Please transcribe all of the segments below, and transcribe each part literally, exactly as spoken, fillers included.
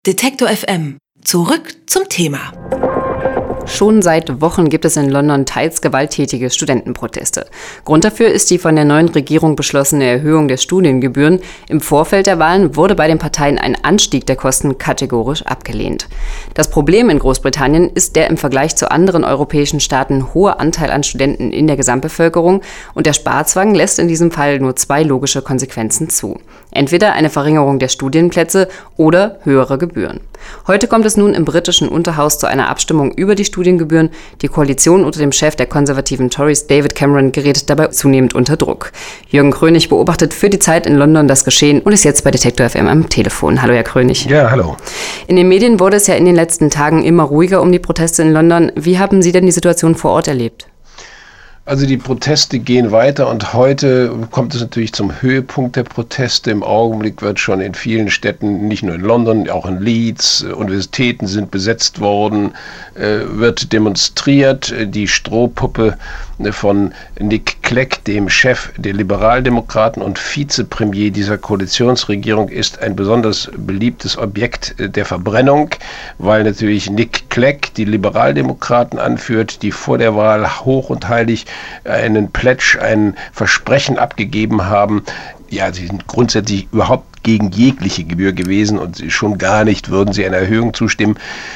Detektor F M. Zurück zum Thema. Schon seit Wochen gibt es in London teils gewalttätige Studentenproteste. Grund dafür ist die von der neuen Regierung beschlossene Erhöhung der Studiengebühren. Im Vorfeld der Wahlen wurde bei den Parteien ein Anstieg der Kosten kategorisch abgelehnt. Das Problem in Großbritannien ist der im Vergleich zu anderen europäischen Staaten hohe Anteil an Studenten in der Gesamtbevölkerung, und der Sparzwang lässt in diesem Fall nur zwei logische Konsequenzen zu. Entweder eine Verringerung der Studienplätze oder höhere Gebühren. Heute kommt es nun im britischen Unterhaus zu einer Abstimmung über die Studiengebühren. Die Koalition unter dem Chef der konservativen Tories, David Cameron, gerät dabei zunehmend unter Druck. Jürgen Krönig beobachtet für die Zeit in London das Geschehen und ist jetzt bei Detektor F M am Telefon. Hallo, Herr Krönig. Ja, hallo. In den Medien wurde es ja in den letzten Tagen immer ruhiger um die Proteste in London. Wie haben Sie denn die Situation vor Ort erlebt? Also die Proteste gehen weiter und heute kommt es natürlich zum Höhepunkt der Proteste. Im Augenblick wird schon in vielen Städten, nicht nur in London, auch in Leeds, Universitäten sind besetzt worden, wird demonstriert. Die Strohpuppe von Nick Clegg, dem Chef der Liberaldemokraten und Vizepremier dieser Koalitionsregierung, ist ein besonders beliebtes Objekt der Verbrennung, weil natürlich Nick Clegg die Liberaldemokraten anführt, die vor der Wahl hoch und heilig einen Pledge, ein Versprechen abgegeben haben. Ja, sie sind grundsätzlich überhaupt gegen jegliche Gebühr gewesen und schon gar nicht würden sie einer Erhöhung zustimmen.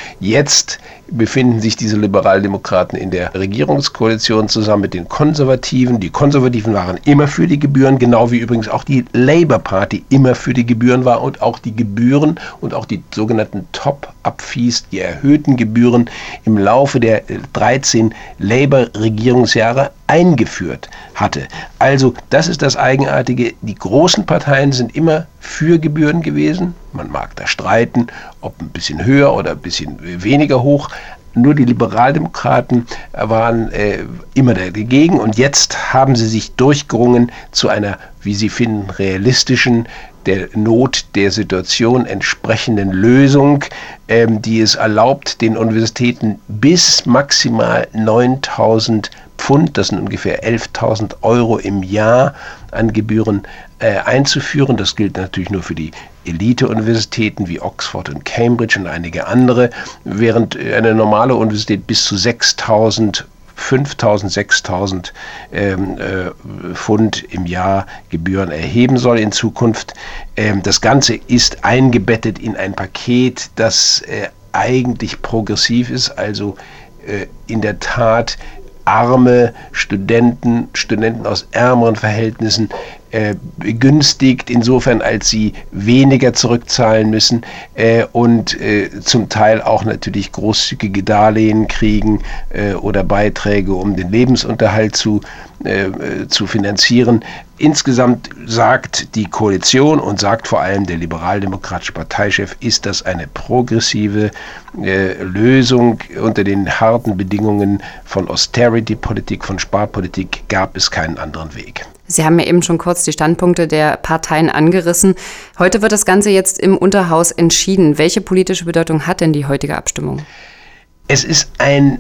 Jetzt befinden sich diese Liberaldemokraten in der Regierungskoalition zusammen mit den Konservativen. Die Konservativen waren immer für die Gebühren, genau wie übrigens auch die Labour Party immer für die Gebühren war und auch die Gebühren und auch die sogenannten Top-Up-Fees, die erhöhten Gebühren, im Laufe der dreizehn Labour-Regierungsjahre eingeführt hatte. Also das ist das Eigenartige. Die großen Parteien sind immer für Gebühren gewesen. Man mag da streiten, ob ein bisschen höher oder ein bisschen weniger hoch. Nur die Liberaldemokraten waren äh, immer dagegen und jetzt haben sie sich durchgerungen zu einer, wie sie finden, realistischen, der Not der Situation entsprechenden Lösung, ähm, die es erlaubt, den Universitäten bis maximal neuntausend Pfund, das sind ungefähr elftausend Euro im Jahr an Gebühren äh, einzuführen. Das gilt natürlich nur für die Elite-Universitäten wie Oxford und Cambridge und einige andere, während eine normale Universität bis zu sechstausend, fünftausend, sechstausend ähm, äh, Pfund im Jahr Gebühren erheben soll in Zukunft. Ähm, das Ganze ist eingebettet in ein Paket, das äh, eigentlich progressiv ist, also äh, in der Tat arme Studenten, Studenten aus ärmeren Verhältnissen äh, begünstigt, insofern als sie weniger zurückzahlen müssen äh, und äh, zum Teil auch natürlich großzügige Darlehen kriegen äh, oder Beiträge, um den Lebensunterhalt zu, äh, zu finanzieren. Insgesamt sagt die Koalition und sagt vor allem der liberaldemokratische Parteichef, ist das eine progressive äh, Lösung. Unter den harten Bedingungen von Austerity-Politik, von Sparpolitik gab es keinen anderen Weg. Sie haben ja eben schon kurz die Standpunkte der Parteien angerissen. Heute wird das Ganze jetzt im Unterhaus entschieden. Welche politische Bedeutung hat denn die heutige Abstimmung? Es ist ein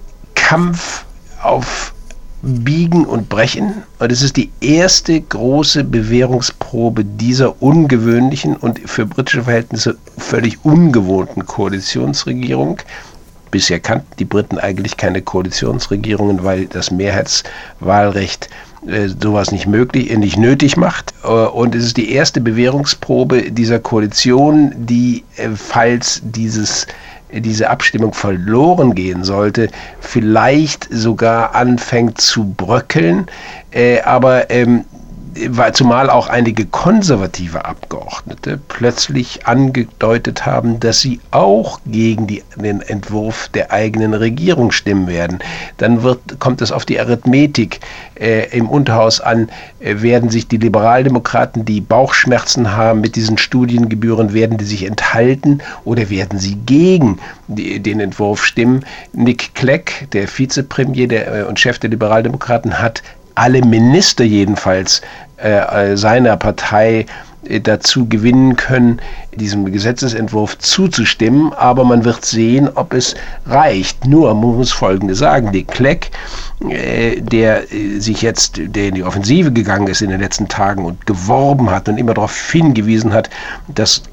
Kampf auf Biegen und Brechen. Und es ist die erste große Bewährungsprobe dieser ungewöhnlichen und für britische Verhältnisse völlig ungewohnten Koalitionsregierung. Bisher kannten die Briten eigentlich keine Koalitionsregierungen, weil das Mehrheitswahlrecht äh, sowas nicht möglich, äh, nicht nötig macht. Äh, und es ist die erste Bewährungsprobe dieser Koalition, die, äh, falls dieses diese Abstimmung verloren gehen sollte, vielleicht sogar anfängt zu bröckeln, äh, aber ähm, zumal auch einige konservative Abgeordnete plötzlich angedeutet haben, dass sie auch gegen die, den Entwurf der eigenen Regierung stimmen werden. Dann wird, kommt es auf die Arithmetik äh, im Unterhaus an, äh, werden sich die Liberaldemokraten, die Bauchschmerzen haben mit diesen Studiengebühren, werden die sich enthalten oder werden sie gegen die, den Entwurf stimmen? Nick Clegg, der Vizepremier der, äh, und Chef der Liberaldemokraten, hat alle Minister jedenfalls äh, seiner Partei äh, dazu gewinnen können, diesem Gesetzesentwurf zuzustimmen. Aber man wird sehen, ob es reicht. Nur, man muss Folgendes sagen, Nick Clegg, äh, der äh, sich jetzt, der in die Offensive gegangen ist in den letzten Tagen und geworben hat und immer darauf hingewiesen hat, dass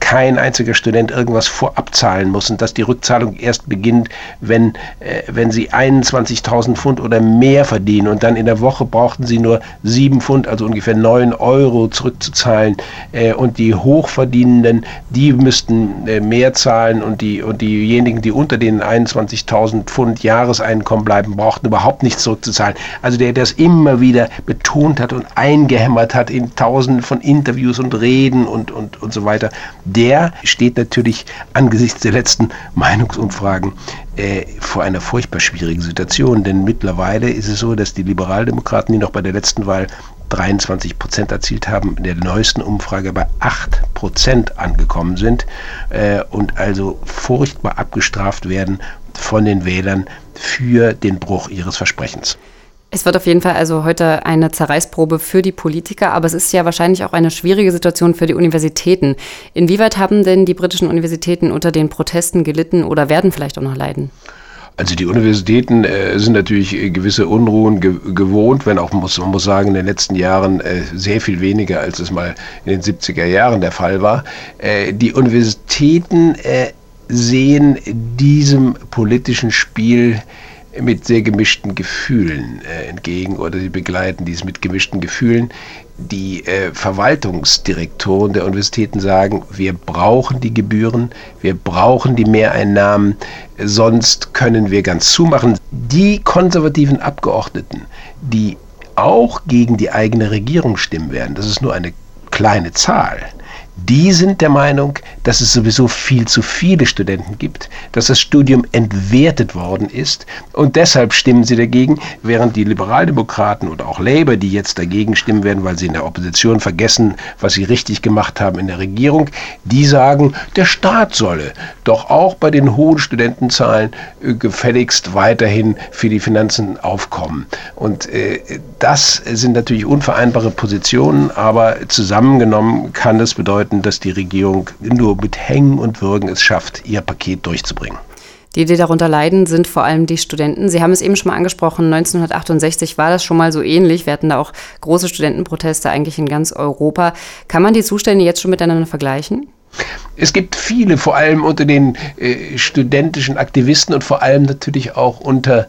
kein einziger Student irgendwas vorab zahlen muss und dass die Rückzahlung erst beginnt, wenn, äh, wenn sie einundzwanzigtausend Pfund oder mehr verdienen und dann in der Woche brauchten sie nur sieben Pfund, also ungefähr neun Euro zurückzuzahlen, äh, und die Hochverdienenden, die müssten äh, mehr zahlen und, die, und diejenigen, die unter den einundzwanzigtausend Pfund Jahreseinkommen bleiben, brauchten überhaupt nichts zurückzuzahlen. Also der das immer wieder betont hat und eingehämmert hat in tausenden von Interviews und Reden und, und, und so weiter, der steht natürlich angesichts der letzten Meinungsumfragen äh, vor einer furchtbar schwierigen Situation. Denn mittlerweile ist es so, dass die Liberaldemokraten, die noch bei der letzten Wahl dreiundzwanzig Prozent erzielt haben, in der neuesten Umfrage bei acht Prozent angekommen sind äh, und also furchtbar abgestraft werden von den Wählern für den Bruch ihres Versprechens. Es wird auf jeden Fall also heute eine Zerreißprobe für die Politiker, aber es ist ja wahrscheinlich auch eine schwierige Situation für die Universitäten. Inwieweit haben denn die britischen Universitäten unter den Protesten gelitten oder werden vielleicht auch noch leiden? Also die Universitäten äh, sind natürlich äh, gewisse Unruhen ge- gewohnt, wenn auch, muss, man muss sagen, in den letzten Jahren äh, sehr viel weniger, als es mal in den siebziger Jahren der Fall war. Äh, die Universitäten äh, sehen diesem politischen Spiel mit sehr gemischten Gefühlen äh, entgegen oder sie begleiten dies mit gemischten Gefühlen. Die äh, Verwaltungsdirektoren der Universitäten sagen, wir brauchen die Gebühren, wir brauchen die Mehreinnahmen, sonst können wir ganz zumachen. Die konservativen Abgeordneten, die auch gegen die eigene Regierung stimmen werden, das ist nur eine kleine Zahl, die sind der Meinung, dass es sowieso viel zu viele Studenten gibt, dass das Studium entwertet worden ist und deshalb stimmen sie dagegen, während die Liberaldemokraten oder auch Labour, die jetzt dagegen stimmen werden, weil sie in der Opposition vergessen, was sie richtig gemacht haben in der Regierung, die sagen, der Staat solle doch auch bei den hohen Studentenzahlen äh, gefälligst weiterhin für die Finanzen aufkommen. Und äh, das sind natürlich unvereinbare Positionen, aber zusammengenommen kann das bedeuten, dass die Regierung nur mit Hängen und Würgen es schafft, ihr Paket durchzubringen. Die, die darunter leiden, sind vor allem die Studenten. Sie haben es eben schon mal angesprochen, neunzehnhundertachtundsechzig war das schon mal so ähnlich. Wir hatten da auch große Studentenproteste eigentlich in ganz Europa. Kann man die Zustände jetzt schon miteinander vergleichen? Es gibt viele, vor allem unter den äh, studentischen Aktivisten und vor allem natürlich auch unter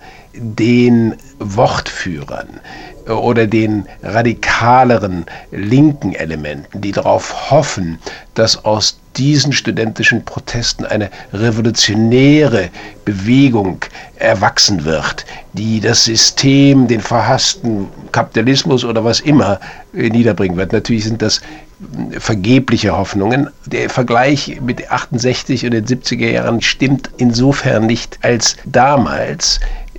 den Wortführern oder den radikaleren linken Elementen, die darauf hoffen, dass aus diesen studentischen Protesten eine revolutionäre Bewegung erwachsen wird, die das System, den verhassten Kapitalismus oder was immer niederbringen wird. Natürlich sind das vergebliche Hoffnungen. Der Vergleich mit achtundsechzig und den siebziger Jahren stimmt insofern nicht, als damals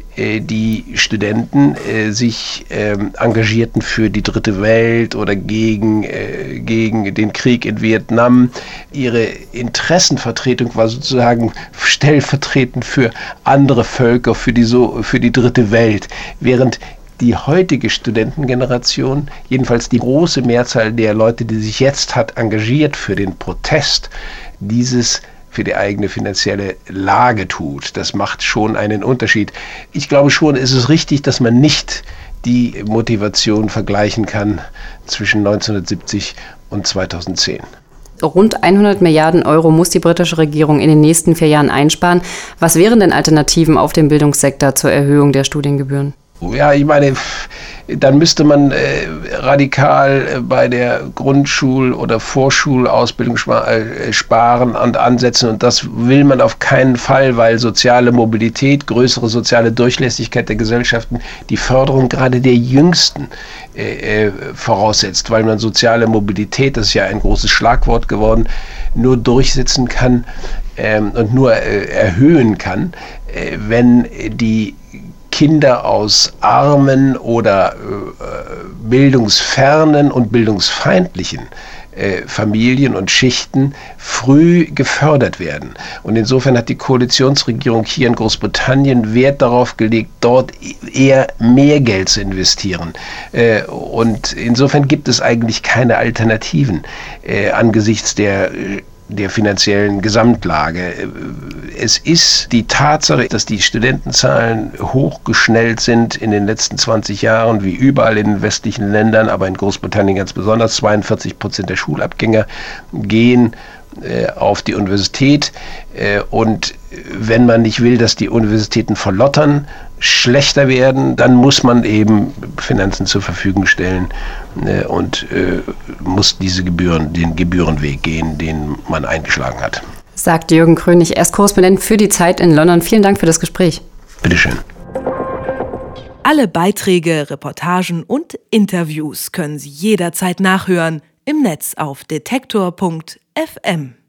die Studenten äh, sich äh, engagierten für die dritte Welt oder gegen, äh, gegen den Krieg in Vietnam. Ihre Interessenvertretung war sozusagen stellvertretend für andere Völker, für die, so, für die dritte Welt, während die heutige Studentengeneration, jedenfalls die große Mehrzahl der Leute, die sich jetzt hat engagiert für den Protest, dieses für die eigene finanzielle Lage tut. Das macht schon einen Unterschied. Ich glaube schon, es ist richtig, dass man nicht die Motivation vergleichen kann zwischen neunzehnhundertsiebzig und zweitausendzehn. Rund hundert Milliarden Euro muss die britische Regierung in den nächsten vier Jahren einsparen. Was wären denn Alternativen auf dem Bildungssektor zur Erhöhung der Studiengebühren? Ja, ich meine, dann müsste man äh, radikal äh, bei der Grundschul- oder Vorschulausbildung spa- äh, sparen und ansetzen. Und das will man auf keinen Fall, weil soziale Mobilität, größere soziale Durchlässigkeit der Gesellschaften die Förderung gerade der Jüngsten äh, äh, voraussetzt, weil man soziale Mobilität, das ist ja ein großes Schlagwort geworden, nur durchsetzen kann ähm, und nur äh, erhöhen kann, äh, wenn die Kinder aus armen oder äh, bildungsfernen und bildungsfeindlichen äh, Familien und Schichten früh gefördert werden. Und insofern hat die Koalitionsregierung hier in Großbritannien Wert darauf gelegt, dort eher mehr Geld zu investieren. Äh, und insofern gibt es eigentlich keine Alternativen äh, angesichts der der finanziellen Gesamtlage. Es ist die Tatsache, dass die Studentenzahlen hochgeschnellt sind in den letzten zwanzig Jahren, wie überall in den westlichen Ländern, aber in Großbritannien ganz besonders. zweiundvierzig Prozent der Schulabgänger gehen äh, auf die Universität. Äh, und wenn man nicht will, dass die Universitäten verlottern, schlechter werden, dann muss man eben Finanzen zur Verfügung stellen äh, und äh, muss diese Gebühren, den Gebührenweg gehen, den man eingeschlagen hat. Sagt Jürgen Krönig, er ist Korrespondent für die Zeit in London. Vielen Dank für das Gespräch. Bitteschön. Alle Beiträge, Reportagen und Interviews können Sie jederzeit nachhören im Netz auf detektor punkt f m.